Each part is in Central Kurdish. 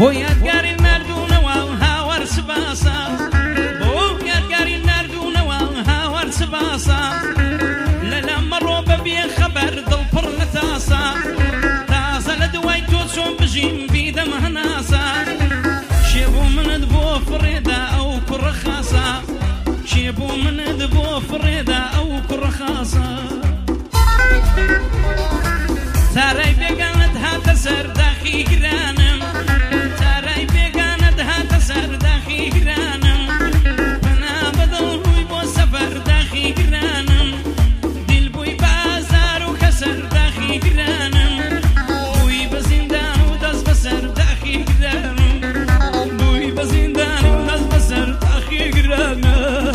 بۆ یادگاری نردوونەوە هاوار سباسە بۆ یادگاری نردوونەوە هاوار سباسە لەلا مەڕۆ بەبێ خەبەر دڵ پڕ لە تاسە تازە لە دوای تۆ چۆن بژیم بیدەم هەناسە شێبوو منت بۆ فڕێدا ئەو کوڕە خاسە شێبوو منت بۆ فڕێدا ئەو کوڕە خاسە تارای بێگانت هاتە سەر داخی گرانم تارای بێگانت هاتە سەر داخی گرانم بەنا بەدڵ ڕووی بۆ سەفەر داخی گرانم دیل بووی بازار و کەسەر داخی گرانم بووی بە زیندان و دەست بەسەر داخی گرانم بووی بە زیندان و دەست بەسەر داخی گرانم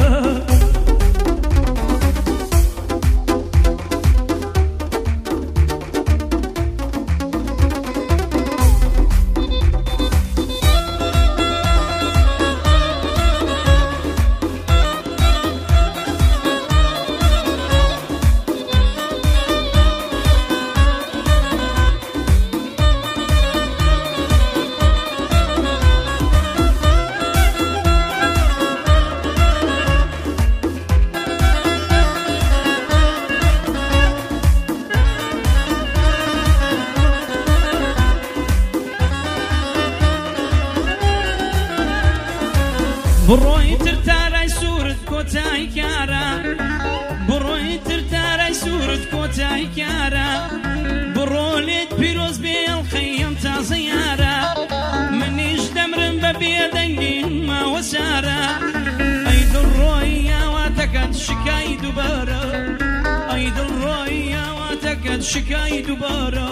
بڕۆی تر تارای سوورت کۆتایی کارە بڕۆی تر تارای سوورت کۆتایی کارە بڕۆ لێت پیرۆز بێ ئەڵقەیەم تازە یارە منیش دەمرم بە بێدەنگی ماوە سارە ئەی دڵڕۆی یاواتەکەت شکای دووبارە ئەی دڵڕۆی یاواتەکەت شکای دووبارە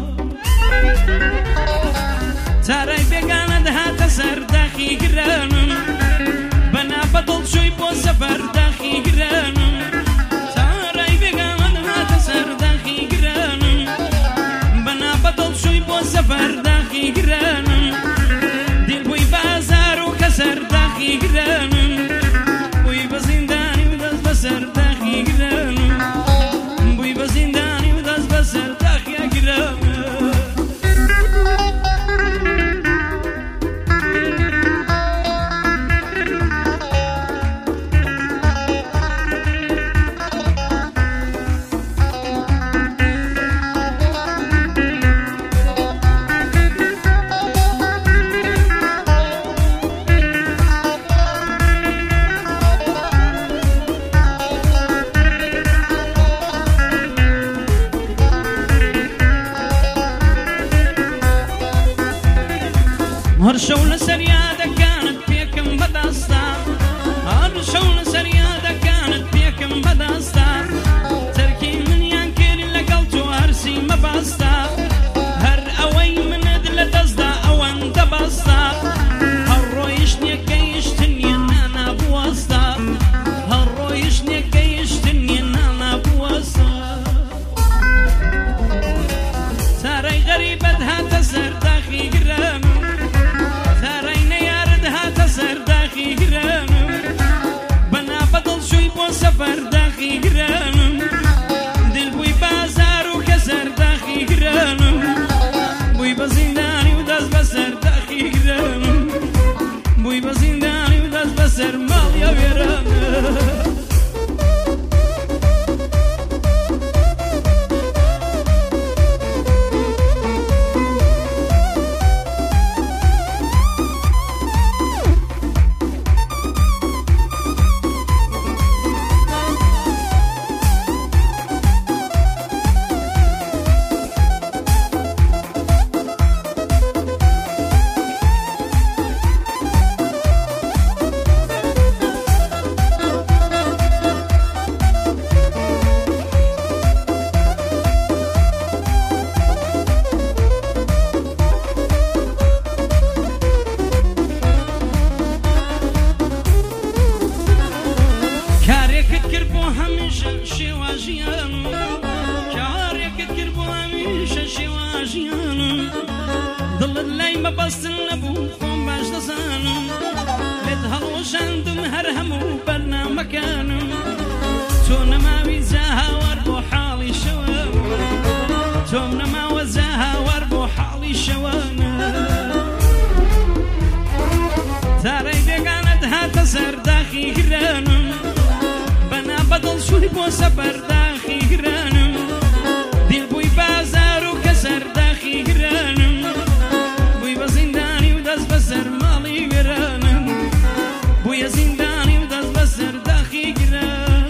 تارای بێگانت هاتە سەر داخی گرانم بەنا بەدڵ چۆی بۆ سەفەر داخی گرانم تارای بێگانت هاتە سەر داخی گرانم بەنا بەدڵ چۆی بۆ سەفەر داخی گرانم دیل بووی بازار و کەسەر داخی گرانم بووی بە زیندانی و دەست بەسەر داخی گرانم بووی بە زیندانی و دەست بەسەر داخی گرانم هەر شەو لەسەر یادەکانت پێکەم بەدەستە هەر شەو لەسەر یادەکانت پێکەم بەدەستە تەرکی منیان کردی لەگەڵ تۆ هەرسی مەبەستە هەر ئەوەی منت لە دەستدا ئەوەندە بەستە هەر ڕۆیش نیەکەیشتن نیە نانابوەستە هەر ڕۆیش نیەکەیشتن نیە نانابوەستە تارای غەریبەت هاتە سەر داخی گرانم سەر داخی گرانم بەنا بەدڵ چۆی بۆ سەفەر داخی گرانم دل بووی بازار و کەسەر داخی گرانم بووی بە زیندانی و دەست بەسەر داخی گرانم بووی بە زیندانی و دەست بەسەر ماڵیا وێرانم دڵت لای مەبەستن نەبوو خۆم باش دەزانم لێت هەڵوەشاندم هەر هەموو بەرنامەکانم تۆ نەماوی جا هاوار بۆ حاڵی شەوە تۆم نەماوە جا هاوار بۆ حاڵی شەوانە زندانی بۆ سەفەرداخی گرانم دیل بووی بازار و کە سەرداخی گرانم بووی بە زیندانی و دەست بەسەر ماڵی گرانم بوویە زیندانی و دەست بەسەر داخی گران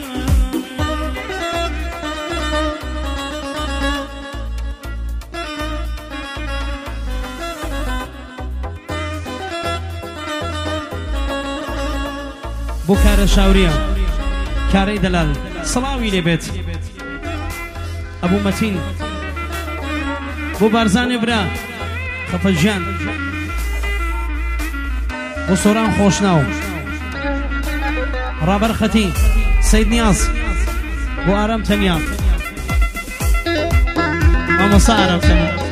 بۆ کارە شاوریە کارەی دەلال سڵاوی لێبێت ئەبوو مەتین بۆ بارزانێ برا خەفەتژیان بۆ سۆران خۆشناو ڕابەر خەتی سەید نیاز بۆ ئارام تەنیا مامۆستا ئارام تەنیا